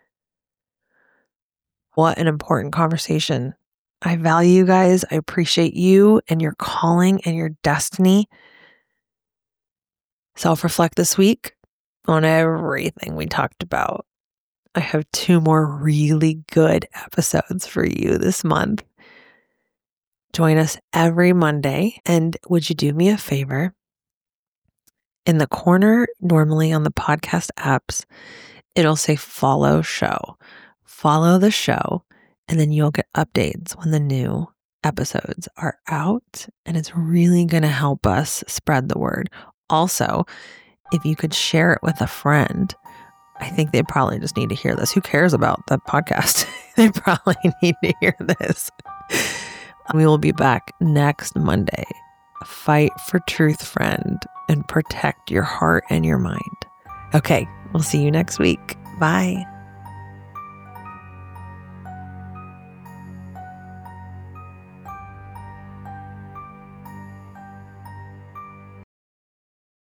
What an important conversation. I value you guys. I appreciate you and your calling and your destiny. Self-reflect this week on everything we talked about. I have two more really good episodes for you this month. Join us every Monday. And would you do me a favor? In the corner, normally on the podcast apps, it'll say follow show. Follow the show, and then you'll get updates when the new episodes are out. And it's really going to help us spread the word. Also, if you could share it with a friend, I think they probably just need to hear this. Who cares about the podcast? They probably need to hear this. We will be back next Monday. Fight for truth, friend, and protect your heart and your mind. Okay, we'll see you next week. Bye.